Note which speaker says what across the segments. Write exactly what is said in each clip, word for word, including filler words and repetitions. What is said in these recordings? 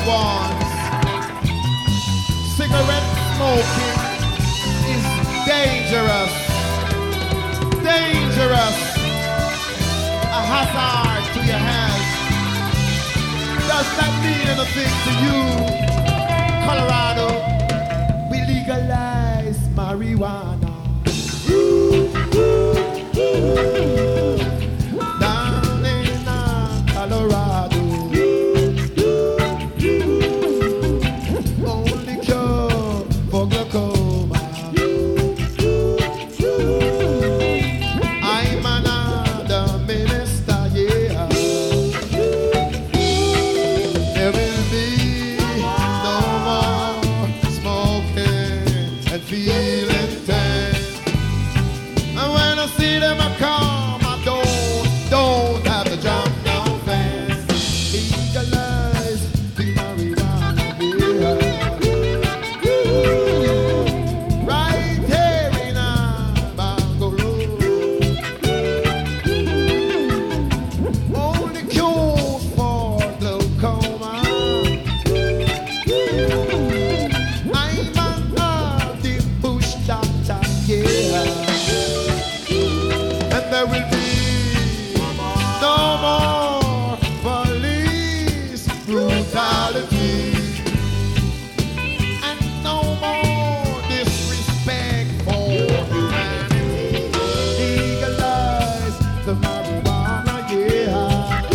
Speaker 1: ones, cigarette smoking is dangerous. Dangerous. A hazard to your health. Does that mean anything to you? Colorado, we legalize marijuana. Down in uh, Colorado, only cure for glaucoma. I'm another minister, yeah. There will be no more smoking and feeling tense. And when I see them, I come, I don't, don't have to jump no fence. Legalize the marijuana, yeah. Right here in a bungalow. Only cure for glaucoma. I'm a the bush doctor, yeah. And there will be no more police brutality and no more disrespect for humanity. Legalize the marijuana, yeah.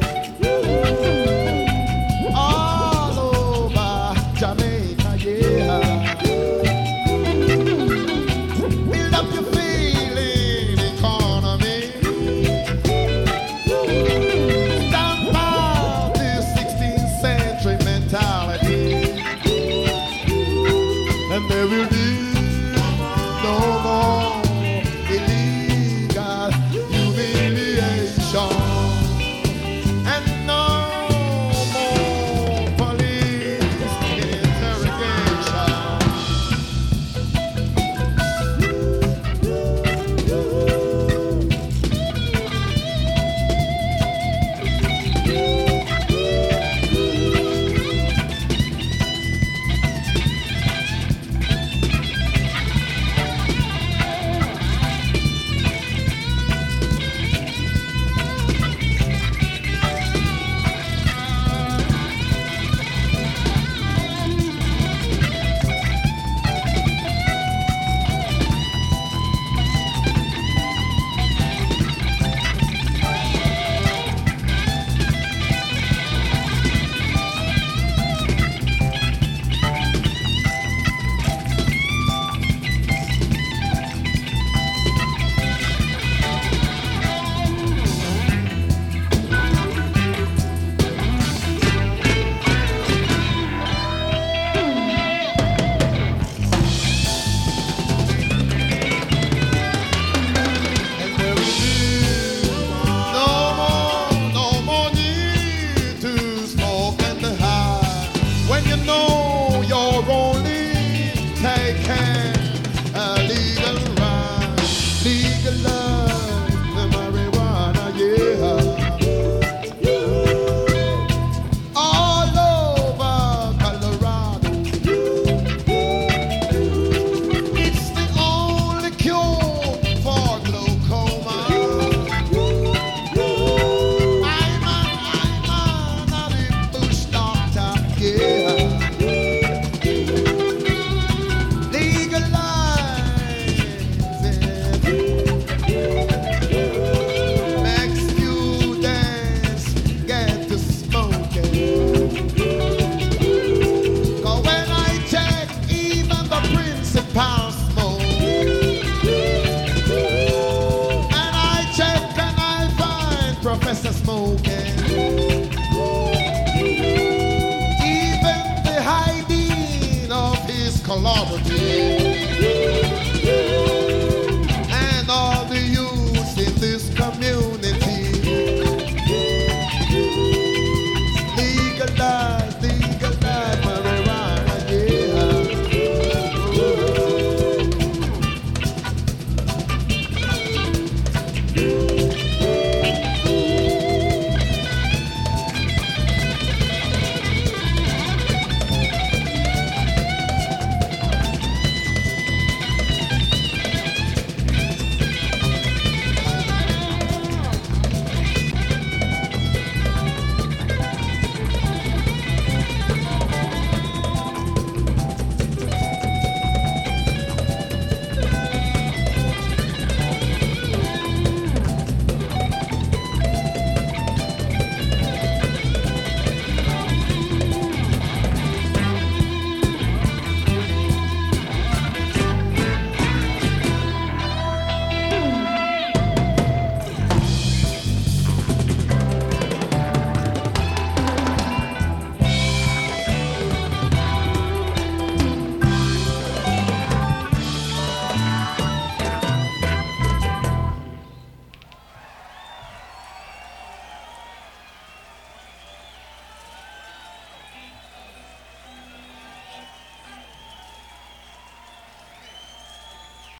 Speaker 1: All over Jamaica, yeah. Build up your feeling economy. Stamp out this sixteenth century mentality. And there will be no more illegal humiliation. And no more police interrogation. And there will be no more, no more need to smoke and to hide. When you know you're only taking a legal right, legalize.